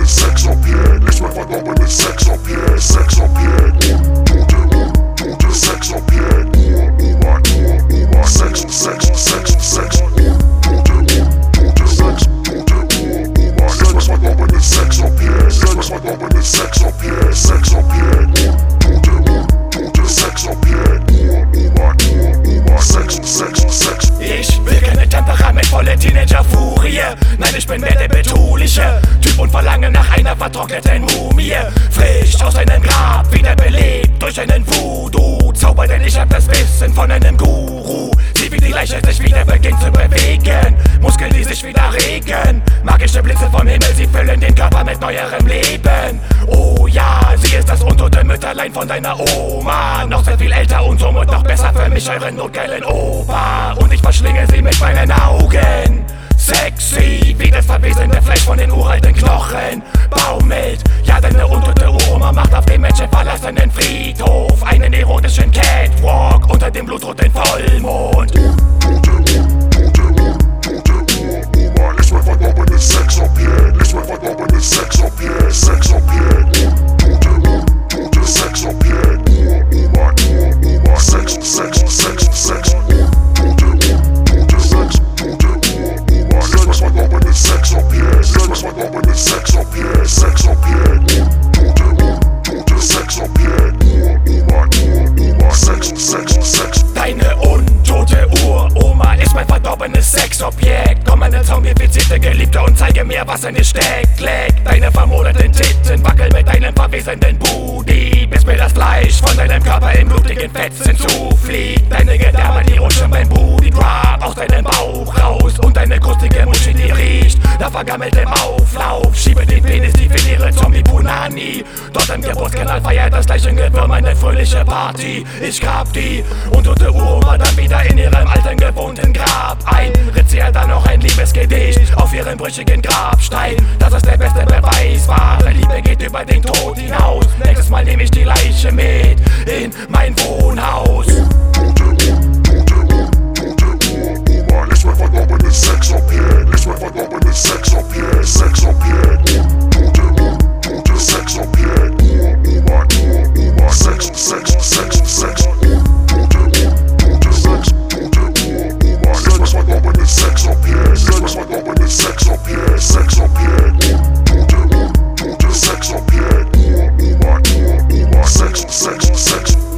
verdorbenes Sexobjekt. Ich mein verdorbenes Sexobjekt. Sexobjekt. Untote Sexobjekt. Uroma. Sex. Untote Sex. Uroma. Ich mein verdorbenes Sexobjekt. Ich mein verdorbenes Sexobjekt. Sexobjekt. Untote Sexobjekt. Uroma. Sex. Ich will keine temperamentvolle Teenager-Furie. Nein, ich bin mehr der betuliche Typ und verlange nach einer vertrockneten Mumie. Frisch aus einem Grab, wiederbelebt durch einen Voodoo-Zauber, denn ich hab das Wissen von einem Guru. Sieh, wie die Leiche sich wieder beginnt zu bewegen, Muskeln, die sich wieder regen. Magische Blitze vom Himmel, sie füllen den Körper mit neuerem Leben. Oh ja, sie ist das untote Mütterlein von deiner Oma. Noch sehr viel älter und somit noch besser für mich, euren notgeilen Opa. Und ich verschlinge sie mit meinen Augen. Sexy, wie das verwesende Fleisch von den uralten Knochen baumelt. Ja, deine untote Uroma macht auf dem menschenverlassenen Friedhof einen erotischen Catwalk unter dem blutroten Vollmond. Uroma, ich mein verdorbenes Sexobjekt. Ich mein verdorbenes Sexobjekt. Sexobjekt. Untote Sexobjekt. Uroma. Sex. Ich mein verdorbenes Sexobjekt. Ich mein verdorbenes Sexobjekt. Sexobjekt. Untote Sexobjekt. Uroma. Sex. Deine untote Uroma ist mein verdorbenes Sexobjekt. Komm, meine zombifizierte Geliebte, und zeige mir, was in dir steckt. Leck deine vermoderten Titten, wackel mit deinem verwesenden Booty, bis mir das Fleisch von deinem Körper in blutigen Fetzen zufliegt. Deine Gedärme, die rutschen beim Booty Drop aus deinem Bauch raus, und deine krustige Muschi, die riecht nach vergammeltem Auflauf. Schiebe den Penis tief in ihre Zombie-Punani. Dort im Geburtskanal feiert das Leichengewürm eine fröhliche Party. Ich grab die untote Uroma dann wieder in ihrem alten gewohnten Grab ein. Ritze dann noch ein Liebesgedicht auf ihren brüchigen Grabstein. Das ist der beste Beweis, wahre Liebe geht über den Tod hinaus. Nächstes Mal nehme ich die Leiche mit in mein Wohnhaus. Uroma, ich mein verdorbenes Sexobjekt. Ich mein verdorbenes Sexobjekt. Sexobjekt. Untote Sexobjekt. Uroma. Sex. Untote Sex. Uroma, ich mein verdorbenes Sexobjekt. Ich mein verdorbenes Sexobjekt. Sexobjekt. Untote Sexobjekt. Uroma. Sex.